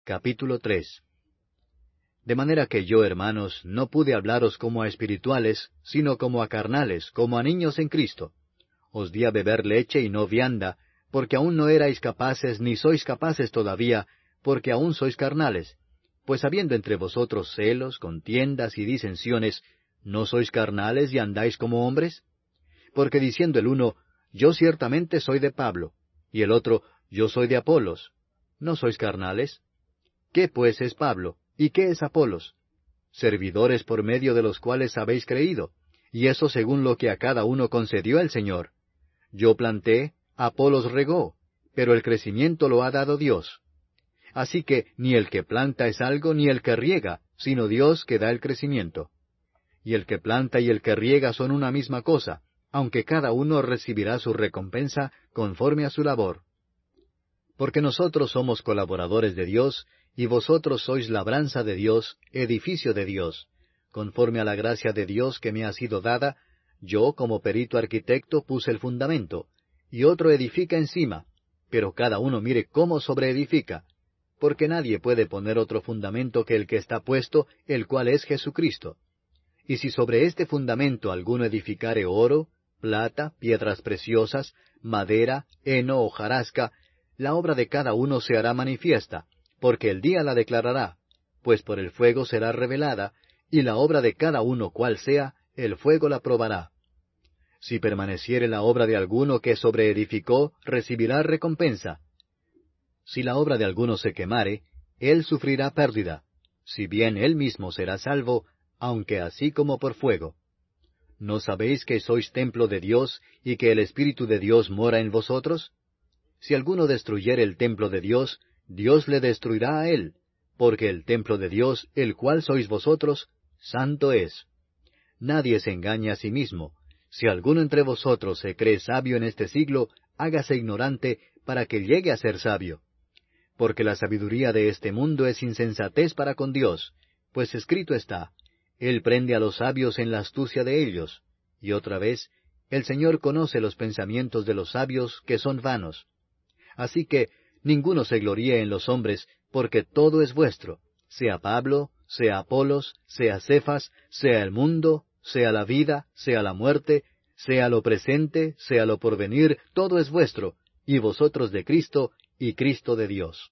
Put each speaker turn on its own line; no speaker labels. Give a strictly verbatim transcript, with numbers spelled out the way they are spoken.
Capítulo tres. De manera que yo, hermanos, no pude hablaros como a espirituales, sino como a carnales, como a niños en Cristo. Os di a beber leche y no vianda, porque aún no erais capaces, ni sois capaces todavía, porque aún sois carnales. Pues habiendo entre vosotros celos, contiendas y disensiones, ¿no sois carnales y andáis como hombres? Porque diciendo el uno, yo ciertamente soy de Pablo, y el otro, yo soy de Apolos, ¿no sois carnales? ¿Qué pues es Pablo? ¿Y qué es Apolos? Servidores por medio de los cuales habéis creído, y eso según lo que a cada uno concedió el Señor. Yo planté, Apolos regó, pero el crecimiento lo ha dado Dios. Así que ni el que planta es algo, ni el que riega, sino Dios que da el crecimiento. Y el que planta y el que riega son una misma cosa, aunque cada uno recibirá su recompensa conforme a su labor. Porque nosotros somos colaboradores de Dios, y vosotros sois labranza de Dios, edificio de Dios. Conforme a la gracia de Dios que me ha sido dada, yo como perito arquitecto puse el fundamento, y otro edifica encima, pero cada uno mire cómo sobreedifica, porque nadie puede poner otro fundamento que el que está puesto, el cual es Jesucristo. Y si sobre este fundamento alguno edificare oro, plata, piedras preciosas, madera, heno o hojarasca, la obra de cada uno se hará manifiesta, porque el día la declarará, pues por el fuego será revelada, y la obra de cada uno cual sea, el fuego la probará. Si permaneciere la obra de alguno que sobreedificó, recibirá recompensa. Si la obra de alguno se quemare, él sufrirá pérdida, si bien él mismo será salvo, aunque así como por fuego. ¿No sabéis que sois templo de Dios, y que el Espíritu de Dios mora en vosotros? Si alguno destruyere el templo de Dios, Dios le destruirá a él, porque el templo de Dios, el cual sois vosotros, santo es. Nadie se engaña a sí mismo. Si alguno entre vosotros se cree sabio en este siglo, hágase ignorante para que llegue a ser sabio. Porque la sabiduría de este mundo es insensatez para con Dios, pues escrito está, Él prende a los sabios en la astucia de ellos. Y otra vez, el Señor conoce los pensamientos de los sabios, que son vanos. Así que ninguno se gloríe en los hombres, porque todo es vuestro, sea Pablo, sea Apolos, sea Cefas, sea el mundo, sea la vida, sea la muerte, sea lo presente, sea lo porvenir, todo es vuestro, y vosotros de Cristo, y Cristo de Dios.